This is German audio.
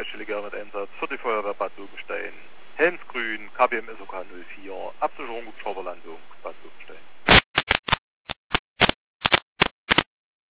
Polizeistellige mit Einsatz für die Feuerwehr Bad Lobenstein. Helmsgrün, KBM SOK 04, Absicherung Hubschrauberlandung, Bad Lobenstein.